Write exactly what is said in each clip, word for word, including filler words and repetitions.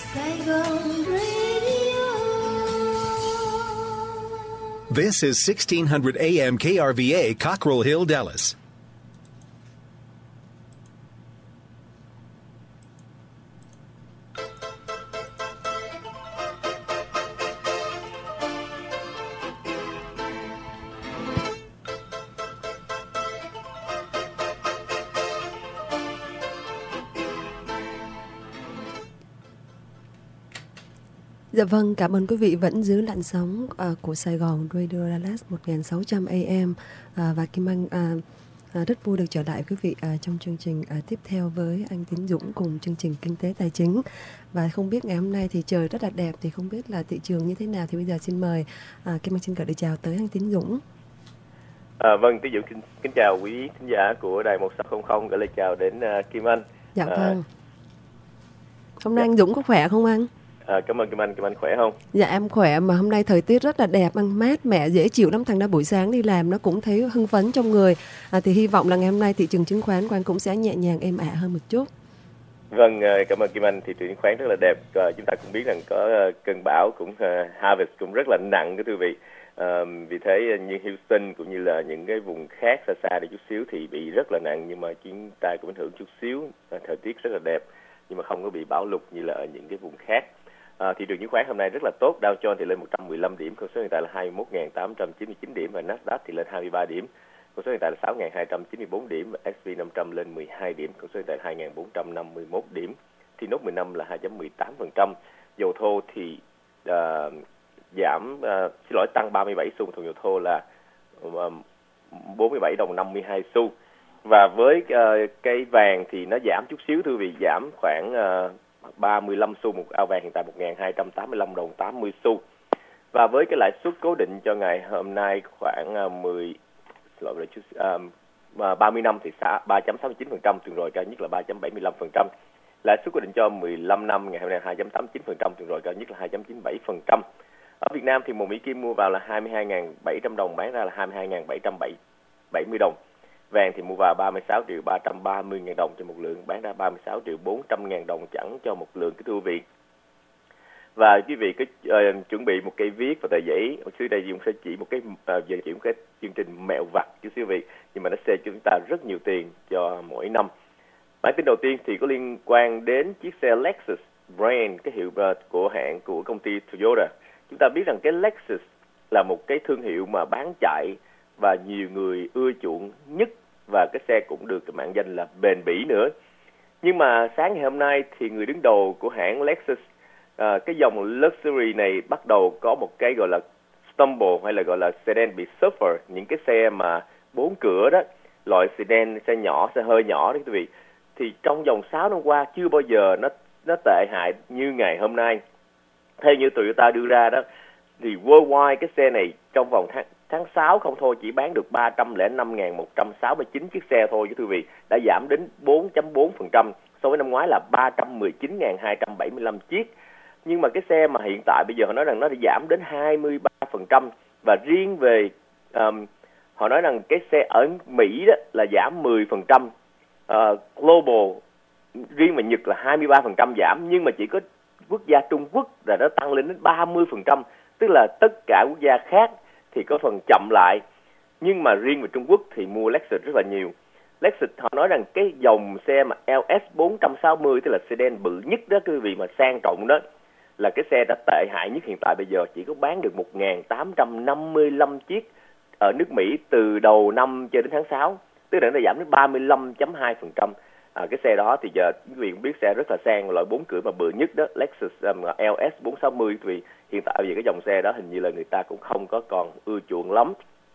Saigon Radio. This is sixteen hundred A M K R V A, Cockrell Hill, Dallas. Dạ vâng, cảm ơn quý vị vẫn giữ làn sóng uh, của Sài Gòn Radio Dallas một nghìn sáu trăm A M uh, và Kim Anh uh, uh, rất vui được trở lại quý vị uh, trong chương trình uh, tiếp theo với anh Tín Dũng cùng chương trình Kinh tế Tài chính. Và không biết ngày hôm nay thì trời rất là đẹp, thì không biết là thị trường như thế nào, thì bây giờ xin mời uh, Kim Anh xin gửi lời chào tới anh Tín Dũng. À, vâng, Tín Dũng kính, kính chào quý khán giả của đài một sáu không không, gửi lời chào đến uh, Kim Anh. Dạ à, vâng. Hôm nay dạ. anh Dũng có khỏe không anh? À, cảm ơn Kim Anh, Kim Anh khỏe không? Dạ em khỏe, mà hôm nay thời tiết rất là đẹp, ăn mát mẻ, dễ chịu lắm, thành ra buổi sáng đi làm nó cũng thấy hưng phấn trong người. À, thì hy vọng là ngày hôm nay thị trường chứng khoán của anh cũng sẽ nhẹ nhàng êm ả hơn một chút. Vâng, cảm ơn Kim Anh. Thị trường chứng khoán rất là đẹp. À, chúng ta cũng biết rằng có cơn bão cũng uh, Harvest cũng rất là nặng cái thưa vị. À, vì thế như Houston cũng như là những cái vùng khác xa xa đi chút xíu thì bị rất là nặng, nhưng mà chúng ta cũng ảnh hưởng chút xíu. À, thời tiết rất là đẹp nhưng mà không có bị bão lụt như là ở những cái vùng khác. À, thị trường chứng khoán hôm nay rất là tốt. Dow Jones thì lên một trăm mười lăm điểm, con số hiện tại là hai mươi mốt nghìn tám trăm chín mươi chín điểm, và Nasdaq thì lên hai mươi ba điểm, con số hiện tại là sáu nghìn hai trăm chín mươi bốn điểm, và ét pê năm trăm lên mười hai điểm, con số hiện tại là hai nghìn bốn trăm năm mươi mốt điểm. Thì nốt mười lăm là hai phẩy mười tám phần trăm. Dầu thô thì uh, giảm uh, xin lỗi tăng ba mươi bảy xu, thùng dầu thô là uh, bốn mươi bảy đồng năm mươi hai xu. Và với uh, cây vàng thì nó giảm chút xíu thưa vị, giảm khoảng uh, ba mươi lăm xu một ao vàng, hiện tại một nghìn hai trăm tám mươi lăm đồng tám mươi xu. Và với cái lãi suất cố định cho ngày hôm nay khoảng uh, mười lỗi là chút uh, ba mươi năm thì xã ba phẩy sáu mươi chín phần trăm, tuần rồi cao nhất là ba phẩy bảy mươi lăm phần trăm. Lãi suất cố định cho mười lăm năm ngày hôm nay hai phẩy tám mươi chín phần trăm, tuần rồi cao nhất là hai phẩy chín mươi bảy phần trăm. Ở Việt Nam thì một Mỹ Kim mua vào là hai mươi hai nghìn bảy trăm đồng, bán ra là hai mươi hai nghìn bảy trăm bảy mươi đồng. Vàng thì mua vào ba mươi sáu triệu ba trăm ba mươi ngàn đồng cho một lượng, bán ra ba mươi sáu triệu bốn trăm ngàn đồng chẳng cho một lượng, cái thưa quý vị. Và quý vị cứ uh, chuẩn bị một cây viết và tờ giấy. Ở dưới đây dùng sẽ chỉ một cái uh, giờ chỉ một cái chương trình mẹo vặt chứ quý vị, nhưng mà nó sẽ cho chúng ta rất nhiều tiền cho mỗi năm. Bản tin đầu tiên thì có liên quan đến chiếc xe Lexus brand, cái hiệu uh, của hãng của công ty Toyota. Chúng ta biết rằng cái Lexus là một cái thương hiệu mà bán chạy và nhiều người ưa chuộng nhất, và cái xe cũng được cái mạn danh là bền bỉ nữa. Nhưng mà sáng ngày hôm nay thì người đứng đầu của hãng Lexus, à, cái dòng luxury này bắt đầu có một cái gọi là stumble, hay là gọi là sedan bị suffer, những cái xe mà bốn cửa đó, loại sedan, xe nhỏ, xe hơi nhỏ đó quý vị. Thì trong vòng sáu năm qua chưa bao giờ nó nó tệ hại như ngày hôm nay. Theo như Toyota đưa ra đó, thì worldwide cái xe này trong vòng tháng tháng sáu không thôi chỉ bán được ba trăm lẻ năm nghìn một trăm sáu mươi chín chiếc xe thôi, quý vị, đã giảm đến bốn phẩy bốn phần trăm so với năm ngoái là ba trăm mười chín nghìn hai trăm bảy mươi lăm chiếc. Nhưng mà cái xe mà hiện tại bây giờ họ nói rằng nó đã giảm đến hai mươi ba phần trăm, và riêng về um, họ nói rằng cái xe ở Mỹ đó là giảm mười phần trăm, uh, global riêng mà Nhật là hai mươi ba phần trăm giảm, nhưng mà chỉ có quốc gia Trung Quốc là nó tăng lên đến ba mươi phần trăm, tức là tất cả quốc gia khác thì có phần chậm lại, nhưng mà riêng về Trung Quốc thì mua Lexus rất là nhiều. Lexus họ nói rằng cái dòng xe mà L S bốn sáu mươi, tức là sedan bự nhất đó quý vị, mà sang trọng đó, là cái xe đã tệ hại nhất hiện tại bây giờ, chỉ có bán được một nghìn tám trăm năm mươi lăm chiếc ở nước Mỹ từ đầu năm cho đến tháng sáu, tức là nó giảm đến ba mươi lăm phẩy hai phần trăm. À, cái xe đó thì giờ quý vị cũng biết xe rất là sang, loại bốn cửa mà bự nhất đó, Lexus um, L S bốn sáu mươi, vì hiện tại bây giờ cái dòng xe đó hình như là người ta cũng không có còn ưa chuộng lắm.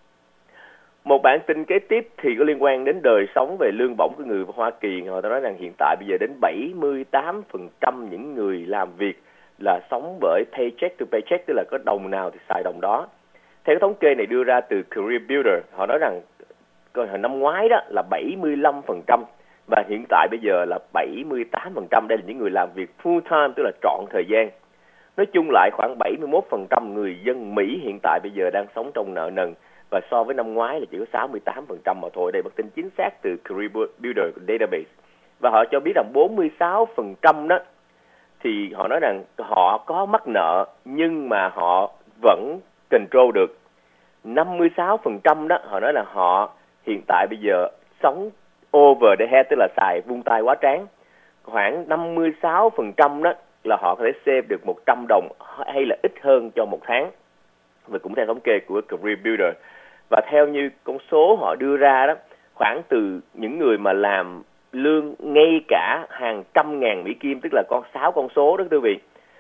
Một bản tin kế tiếp thì có liên quan đến đời sống về lương bổng của người Hoa Kỳ. Họ nói rằng hiện tại bây giờ đến bảy mươi tám phần trăm những người làm việc là sống bởi paycheck to paycheck, tức là có đồng nào thì xài đồng đó. Theo cái thống kê này đưa ra từ Career Builder, họ nói rằng hồi năm ngoái đó là bảy mươi lăm phần trăm, và hiện tại bây giờ là bảy mươi tám phần trăm. Đây là những người làm việc full time, tức là trọn thời gian. Nói chung lại khoảng bảy mươi mốt phần trăm người dân Mỹ hiện tại bây giờ đang sống trong nợ nần, và so với năm ngoái là chỉ có sáu mươi tám phần trăm mà thôi. Đây là tin chính xác từ Career Builder Database. Và họ cho biết rằng bốn mươi sáu phần trăm đó thì họ nói rằng họ có mắc nợ nhưng mà họ vẫn control được. năm mươi sáu phần trăm đó, họ nói là họ hiện tại bây giờ sống over the head, tức là xài vung tay quá trán. Khoảng năm mươi sáu phần trăm đó là họ có thể save được một trăm đồng hay là ít hơn cho một tháng. Và cũng theo thống kê của Career Builder. Và theo như con số họ đưa ra đó, khoảng từ những người mà làm lương ngay cả hàng trăm ngàn Mỹ Kim, tức là con sáu con số đó quý vị.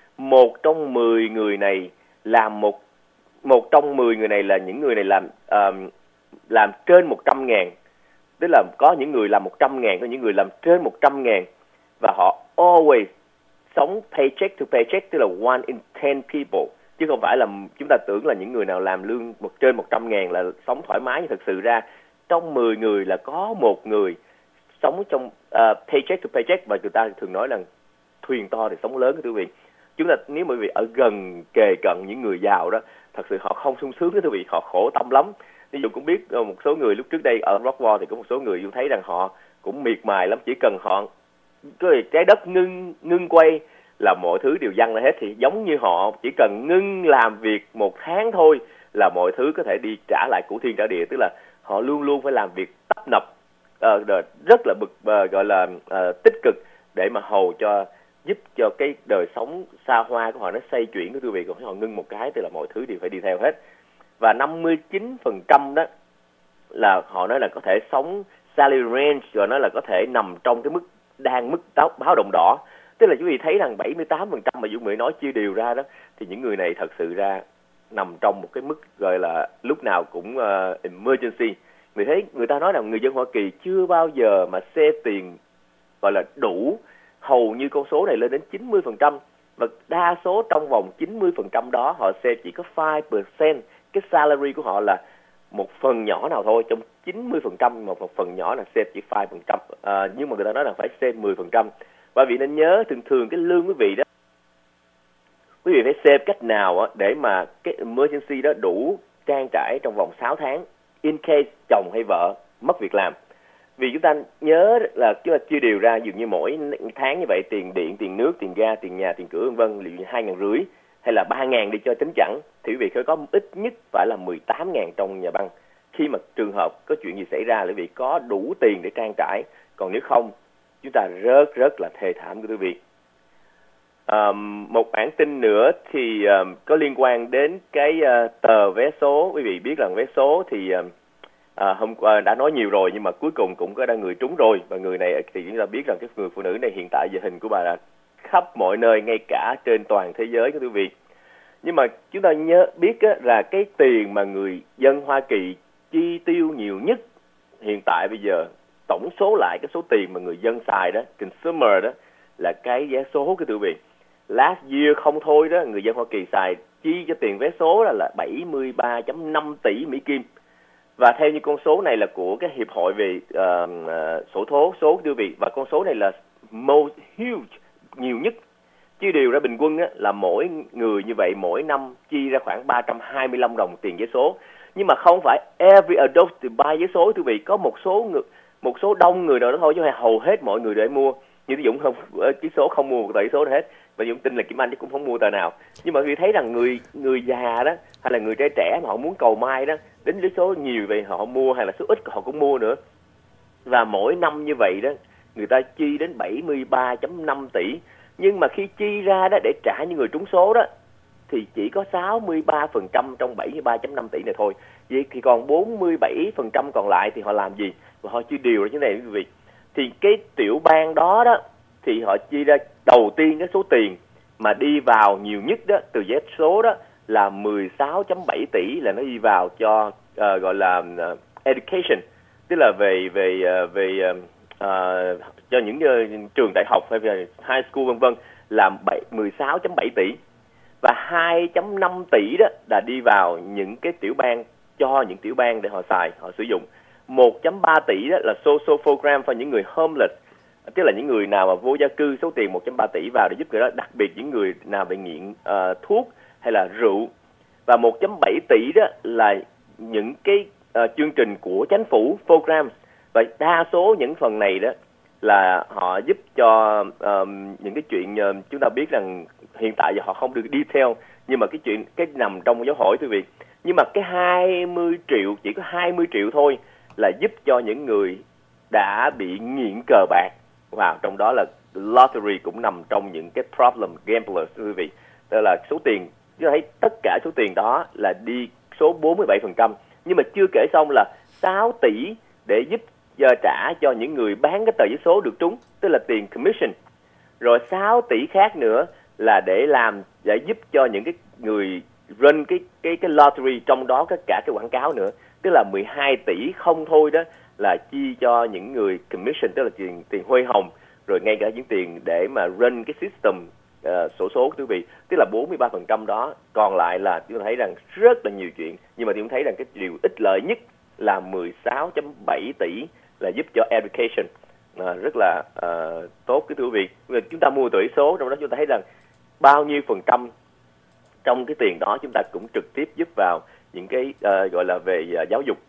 Một trong mười người này làm một một trong mười người này là những người này làm uh, làm trên một trăm ngàn. Tức là có những người làm một trăm ngàn, có những người làm trên một trăm ngàn. Và họ always sống paycheck to paycheck, tức là one in ten people. Chứ không phải là chúng ta tưởng là những người nào làm lương một trên một trăm ngàn là sống thoải mái. Nhưng thật sự ra trong mười người là có một người sống trong uh, paycheck to paycheck. Và người ta thường nói là thuyền to thì sống lớn, quý vị. Chúng ta nếu mà quý vị ở gần kề cận những người giàu đó, thật sự họ không sung sướng, quý vị, họ khổ tâm lắm. Ví dụ cũng biết một số người lúc trước đây ở Rockwall thì có một số người tôi thấy rằng họ cũng miệt mài lắm, chỉ cần họ cái trái đất ngưng ngưng quay là mọi thứ đều văng ra hết. Thì giống như họ chỉ cần ngưng làm việc một tháng thôi là mọi thứ có thể đi trả lại của thiên trả địa, tức là họ luôn luôn phải làm việc tấp nập, uh, rất là bực uh, gọi là uh, tích cực để mà hầu cho giúp cho cái đời sống xa hoa của họ nó xoay chuyển, của quý vị. Còn họ ngưng một cái thì là mọi thứ đều phải đi theo hết. Và năm mươi chín phần trăm đó là họ nói là có thể sống salary range, rồi nói là có thể nằm trong cái mức đang mức báo động đỏ. Tức là quý vị thấy rằng bảy mươi tám phần trăm mà Dũng Mỹ nói chia đều ra đó, thì những người này thật sự ra nằm trong một cái mức gọi là lúc nào cũng uh, emergency. Người thấy người ta nói rằng người dân Hoa Kỳ chưa bao giờ mà save tiền gọi là đủ, hầu như con số này lên đến chín mươi phần trăm. Và đa số trong vòng chín mươi phần trăm đó họ save chỉ có năm phần trăm. Cái salary của họ là một phần nhỏ nào thôi, trong chín mươi phần trăm một, một phần nhỏ là save chỉ năm phần trăm. À, nhưng mà người ta nói là phải save mười phần trăm. Và vị nên nhớ thường thường cái lương quý vị đó, quý vị phải save cách nào để mà cái emergency đó đủ trang trải trong vòng sáu tháng in case chồng hay vợ mất việc làm. Vì chúng ta nhớ là chúng ta chia đều ra, dường như mỗi tháng như vậy tiền điện, tiền nước, tiền ga, tiền nhà, tiền cửa vân vân, liệu như hai ngàn rưỡi hay là ba ngàn đi cho tính chẳng, thì quý vị phải có ít nhất phải là mười tám ngàn trong nhà băng. Khi mà trường hợp có chuyện gì xảy ra là quý vị có đủ tiền để trang trải. Còn nếu không, chúng ta rất rất là thê thảm của quý vị. Um, một bản tin nữa thì um, có liên quan đến cái uh, tờ vé số. Quý vị biết rằng vé số thì uh, uh, hôm qua đã nói nhiều rồi, nhưng mà cuối cùng cũng có đã người trúng rồi. Và người này thì chúng ta biết rằng cái người phụ nữ này hiện tại giờ hình của bà là khắp mọi nơi, ngay cả trên toàn thế giới, quý vị. Nhưng mà chúng ta nhớ biết á, là cái tiền mà người dân Hoa Kỳ chi tiêu nhiều nhất hiện tại bây giờ, tổng số lại cái số tiền mà người dân xài đó, consumer đó, là cái vé số của quý vị. Last year không thôi đó, người dân Hoa Kỳ xài chi cho tiền vé số là, là bảy mươi ba phẩy năm tỷ Mỹ Kim. Và theo như con số này là của cái hiệp hội về uh, uh, sổ thố số quý vị, và con số này là most huge, nhiều nhất. Chứ điều ra bình quân á, là mỗi người như vậy mỗi năm chi ra khoảng ba trăm hai mươi lăm đồng tiền vé số. Nhưng mà không phải every adult to buy vé số quý vị, có một số người, một số đông người nào đó thôi, chứ không hầu hết mọi người để mua. Như Dũng không, cái số không mua một tờ số hết, và Dũng tin là Kim Anh chứ cũng không mua tờ nào. Nhưng mà quý vị thấy rằng người người già đó hay là người trẻ trẻ mà họ muốn cầu may đó, đến lấy số nhiều vậy họ mua, hay là số ít họ cũng mua nữa. Và mỗi năm như vậy đó, người ta chi đến bảy mươi ba phẩy năm tỷ. Nhưng mà khi chi ra đó để trả những người trúng số đó thì chỉ có sáu mươi ba phần trăm trong bảy mươi ba phẩy năm tỷ này thôi. Vậy thì còn bốn mươi bảy phần trăm còn lại thì họ làm gì? Và họ chia đều ra như thế này quý vị. Thì cái tiểu bang đó đó thì họ chi ra đầu tiên cái số tiền mà đi vào nhiều nhất đó từ vé số đó là mười sáu phẩy bảy tỷ, là nó đi vào cho uh, gọi là uh, education, tức là về về uh, về uh, uh, cho những uh, trường đại học hay về high school vân vân, là mười sáu phẩy bảy tỷ. Và hai phẩy năm tỷ đó là đi vào những cái tiểu bang, cho những tiểu bang để họ xài, họ sử dụng. một phẩy ba tỷ đó là social program cho những người homeless, tức là những người nào mà vô gia cư, số tiền một phẩy ba tỷ vào để giúp người đó, đặc biệt những người nào bị nghiện uh, thuốc hay là rượu. Và một phẩy bảy tỷ đó là những cái uh, chương trình của chính phủ, program. Và đa số những phần này đó là họ giúp cho um, những cái chuyện uh, chúng ta biết rằng hiện tại giờ họ không được detail, nhưng mà cái chuyện cái nằm trong dấu hỏi quý vị. Nhưng mà cái hai mươi triệu, chỉ có hai mươi triệu thôi là giúp cho những người đã bị nghiện cờ bạc. Wow, trong đó là lottery cũng nằm trong những cái problem gamblers quý vị. Tức là số tiền, chúng ta thấy tất cả số tiền đó là đi số bốn mươi bảy phần trăm. Nhưng mà chưa kể xong là sáu tỷ để giúp uh, trả cho những người bán cái tờ giấy số được trúng, tức là tiền commission. Rồi sáu tỷ khác nữa là để làm, để giúp cho những cái người run cái cái cái lottery, trong đó có cả cái quảng cáo nữa, tức là mười hai tỷ không thôi đó là chi cho những người commission, tức là tiền tiền huê hồng, rồi ngay cả những tiền để mà run cái system uh, sổ số quý vị, tức là bốn mươi ba phần trăm đó. Còn lại là chúng ta thấy rằng rất là nhiều chuyện, nhưng mà chúng ta thấy rằng cái điều ích lợi nhất là mười sáu phẩy bảy tỷ là giúp cho education. À, rất là uh, tốt cái thưa quý vị. Chúng ta mua tờ giấy số, trong đó chúng ta thấy rằng bao nhiêu phần trăm trong cái tiền đó chúng ta cũng trực tiếp giúp vào những cái uh, gọi là về uh, giáo dục.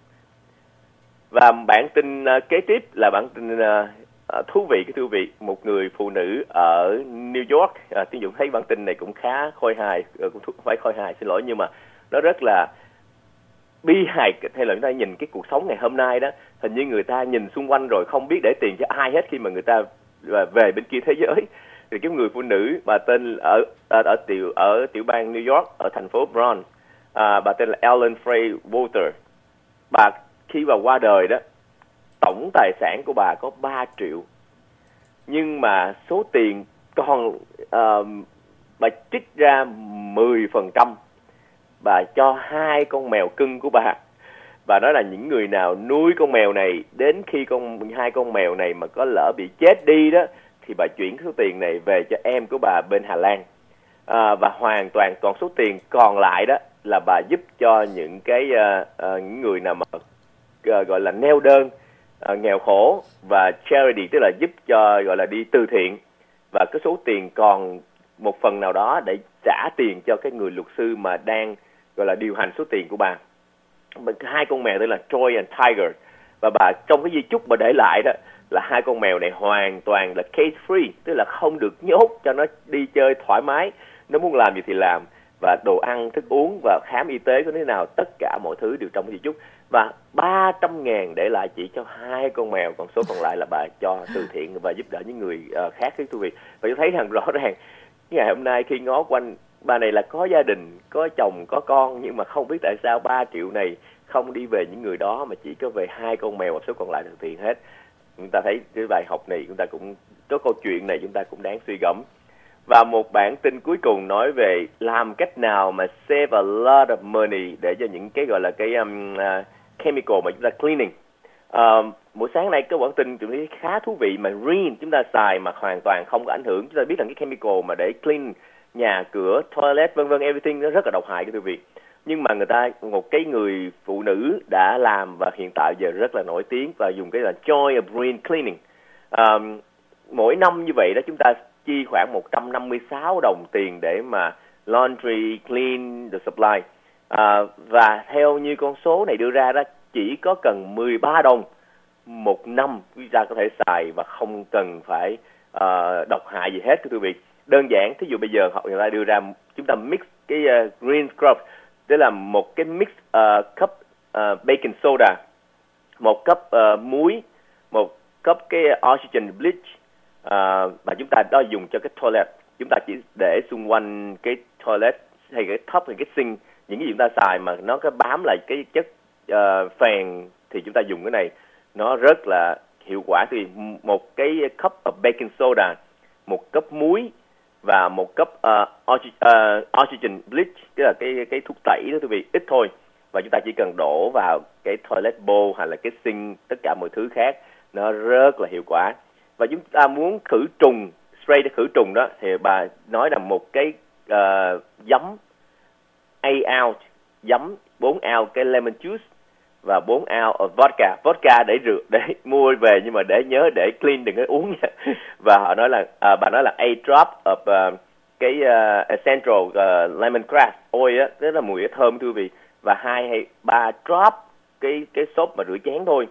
Và bản tin uh, kế tiếp là bản tin uh, uh, thú vị cái thưa quý vị. Một người phụ nữ ở New York, uh, Tiến Dũng thấy bản tin này cũng khá khôi hài, uh, cũng không phải khôi hài xin lỗi, nhưng mà nó rất là bi hài, hay là chúng ta nhìn cái cuộc sống ngày hôm nay đó, hình như người ta nhìn xung quanh rồi không biết để tiền cho ai hết khi mà người ta về bên kia thế giới. Thì cái người phụ nữ bà tên ở ở, ở tiểu ở tiểu bang New York, ở thành phố Bronx, à, bà tên là Ellen Frey Walter. Bà khi bà qua đời đó, tổng tài sản của bà có ba triệu, nhưng mà số tiền còn uh, bà trích ra mười phần trăm bà cho hai con mèo cưng của bà. Bà nói là những người nào nuôi con mèo này, đến khi con hai con mèo này mà có lỡ bị chết đi đó, thì bà chuyển số tiền này về cho em của bà bên Hà Lan. À, và hoàn toàn còn số tiền còn lại đó là bà giúp cho những cái uh, uh, những người nào mà uh, gọi là neo đơn, uh, nghèo khổ, và charity, tức là giúp cho gọi là đi từ thiện. Và cái số tiền còn một phần nào đó để trả tiền cho cái người luật sư mà đang gọi là điều hành số tiền của bà. Hai con mèo tên là Troy and Tiger, và bà trong cái di chúc bà để lại đó là hai con mèo này hoàn toàn là cage free, tức là không được nhốt, cho nó đi chơi thoải mái, nó muốn làm gì thì làm, và đồ ăn, thức uống và khám y tế có thế nào, tất cả mọi thứ đều trong di chúc. Và ba trăm ngàn để lại chỉ cho hai con mèo, còn số còn lại là bà cho từ thiện và giúp đỡ những người uh, khác quý vị. Và tôi thấy rằng rõ ràng ngày hôm nay khi ngó quanh, bà này là có gia đình, có chồng, có con, nhưng mà không biết tại sao ba triệu này không đi về những người đó mà chỉ có về hai con mèo, và số còn lại từ thiện hết. Chúng ta thấy cái bài học này, chúng ta cũng có câu chuyện này chúng ta cũng đáng suy gẫm. Và một bản tin cuối cùng nói về làm cách nào mà save a lot of money để cho những cái gọi là cái um, uh, chemical mà chúng ta cleaning. Uh, buổi sáng nay có bản tin chúng thấy khá thú vị mà Reen chúng ta xài mà hoàn toàn không có ảnh hưởng. Chúng ta biết rằng cái chemical mà để clean nhà cửa, toilet, vân vân, everything nó rất là độc hại cái quý vị. Nhưng mà người ta, một cái người phụ nữ đã làm và hiện tại giờ rất là nổi tiếng và dùng cái là Joy of Reen Cleaning. Um, mỗi năm như vậy đó chúng ta chi khoảng một trăm năm mươi sáu đồng tiền để mà laundry, clean, the supply. Uh, và theo như con số này đưa ra đó, chỉ có cần mười ba đồng một năm chúng ta có thể xài và không cần phải uh, độc hại gì hết quý vị. Đơn giản, thí dụ bây giờ họ người ta đưa ra chúng ta mix cái uh, green scrub, tức là một cái mix uh, cup uh, baking soda, một cup uh, muối, một cup cái oxygen bleach, uh, và chúng ta đó dùng cho cái toilet. Chúng ta chỉ để xung quanh cái toilet hay cái top hay cái sink, những cái gì chúng ta xài mà nó có bám lại cái chất uh, phèn thì chúng ta dùng cái này, nó rất là hiệu quả. Thì một cái cup of baking soda, một cup muối và một cup uh, uh, oxygen bleach, tức là cái cái thuốc tẩy đó quý vị, ít thôi, và chúng ta chỉ cần đổ vào cái toilet bowl hay là cái sink, tất cả mọi thứ khác, nó rất là hiệu quả. Và chúng ta muốn khử trùng, spray để khử trùng đó, thì bà nói là một cái uh, giấm eight ounce, giấm bốn ounce cái lemon juice và bốn ounce vodka. Vodka để rửa, để mua về, nhưng mà để nhớ để clean, đừng có uống nha. Và họ nói là uh, bà nói là eight drop of uh, cái uh, essential uh, lemongrass oil á, rất là mùi thơm thưa vị, và hai hay ba drop cái cái xốp mà rửa chén thôi.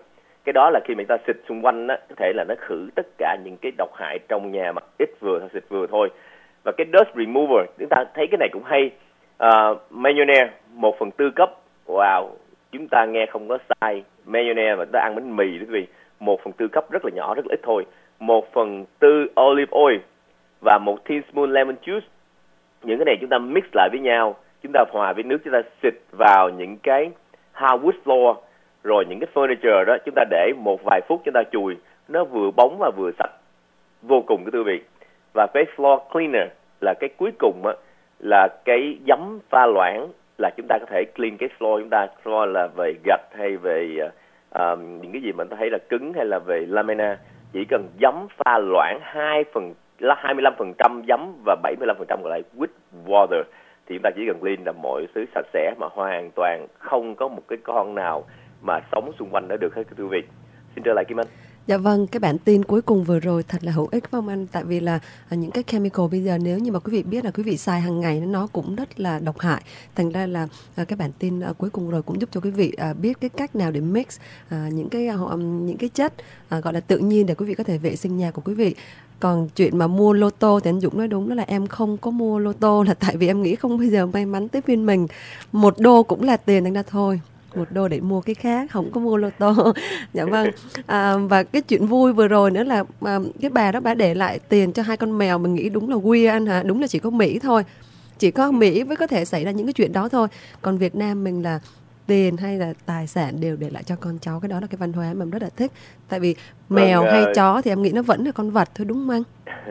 Cái đó là khi mà chúng ta xịt xung quanh á, có thể là nó khử tất cả những cái độc hại trong nhà, mà ít vừa thôi, xịt vừa thôi. Và cái dust remover, chúng ta thấy cái này cũng hay. Uh, mayonnaise một phần tư cấp, wow, chúng ta nghe không có sai. Mayonnaise mà chúng ta ăn bánh mì đó quý vị, một phần tư cấp rất là nhỏ, rất là ít thôi. Một phần tư olive oil và một teaspoon lemon juice. Những cái này chúng ta mix lại với nhau, chúng ta hòa với nước, chúng ta xịt vào những cái hardwood floor, rồi những cái furniture đó, chúng ta để một vài phút chúng ta chùi, nó vừa bóng và vừa sạch vô cùng cái quý vị. Và cái floor cleaner là cái cuối cùng á, là cái giấm pha loãng, là chúng ta có thể clean cái floor chúng ta. Floor là về gạch hay về uh, những cái gì mà ta thấy là cứng, hay là về lamina, chỉ cần giấm pha loãng hai phần là hai mươi lăm phần trăm giấm và bảy mươi lăm phần trăm còn lại with water, thì chúng ta chỉ cần clean là mọi thứ sạch sẽ, mà hoàn toàn không có một cái con nào mà sống xung quanh đó được hết quý vị. Xin trở lại Kim Anh. Dạ vâng, cái bản tin cuối cùng vừa rồi thật là hữu ích phải không anh? Tại vì là à, những cái chemical bây giờ nếu như mà quý vị biết là quý vị xài hàng ngày nó cũng rất là độc hại. Thành ra là à, cái bản tin à, cuối cùng rồi cũng giúp cho quý vị à, biết cái cách nào để mix à, những cái à, những cái chất à, gọi là tự nhiên để quý vị có thể vệ sinh nhà của quý vị. Còn chuyện mà mua lô tô thì anh Dũng nói đúng, đó là em không có mua lô tô là tại vì em nghĩ không bao giờ may mắn tới phiên mình. Một đô cũng là tiền, thành ra thôi, một đô để mua cái khác, không có mua lô tô. Dạ vâng. À, và cái chuyện vui vừa rồi nữa là à, cái bà đó bà để lại tiền cho hai con mèo, mình nghĩ đúng là weird anh hả? Đúng là chỉ có Mỹ thôi, chỉ có Mỹ mới có thể xảy ra những cái chuyện đó thôi. Còn Việt Nam mình là tiền hay là tài sản đều để lại cho con cháu. Cái đó là cái văn hóa mà em rất là thích. Tại vì mèo vâng, hay uh... chó thì em nghĩ nó vẫn là con vật thôi, đúng không anh?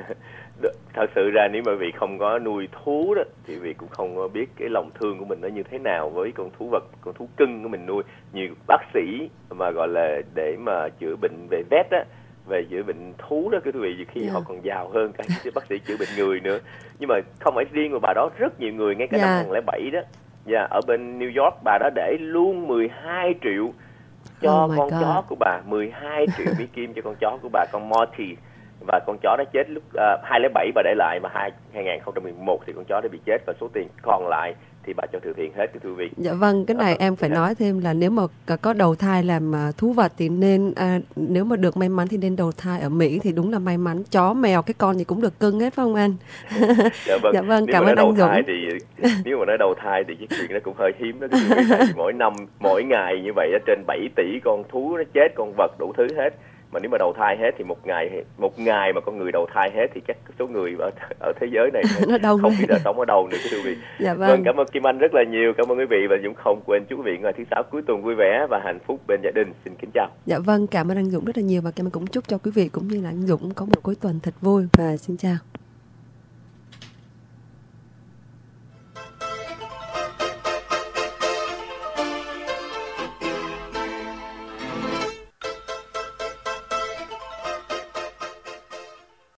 Thật sự ra nếu mà vị không có nuôi thú đó thì vị cũng không có biết cái lòng thương của mình nó như thế nào với con thú vật, con thú cưng của mình nuôi. Nhiều bác sĩ mà gọi là để mà chữa bệnh về vet á, về chữa bệnh thú đó quý vị, khi yeah. họ còn giàu hơn cả bác sĩ chữa bệnh người nữa. Nhưng mà không phải riêng của bà đó, rất nhiều người, ngay cả yeah. năm hai không không bảy đó, yeah, ở bên New York, bà đó để luôn mười hai triệu cho oh con God. chó của bà, mười hai triệu Mỹ Kim cho con chó của bà, con Morty. Và con chó đó chết lúc uh, hai không không bảy bà để lại, mà hai không một một thì con chó đó bị chết, và số tiền còn lại thì bà cho từ thiện hết, thưa quý vị. Dạ vâng, cái này à, em phải dạ. nói thêm là nếu mà có đầu thai làm thú vật thì nên à, nếu mà được may mắn thì nên đầu thai ở Mỹ thì đúng là may mắn. Chó mèo cái con gì cũng được cưng hết phải không anh? Dạ vâng, dạ vâng, nếu cảm ơn anh Dũng. Thì nếu mà nói đầu thai thì cái chuyện nó cũng hơi hiếm đó, mỗi năm mỗi ngày như vậy trên bảy tỷ con thú nó chết, con vật đủ thứ hết. Mà nếu mà đầu thai hết thì một ngày một ngày mà con người đầu thai hết thì chắc số người ở ở thế giới này nó không biết là sống ở đâu nữa quý vị. Dạ vâng. Vâng, cảm ơn Kim Anh rất là nhiều, cảm ơn quý vị, và Dũng không quên chúc quý vị ngày thứ sáu cuối tuần vui vẻ và hạnh phúc bên gia đình. Xin kính chào. Dạ vâng, cảm ơn anh Dũng rất là nhiều, và em cũng chúc cho quý vị cũng như là anh Dũng có một cuối tuần thật vui, và xin chào.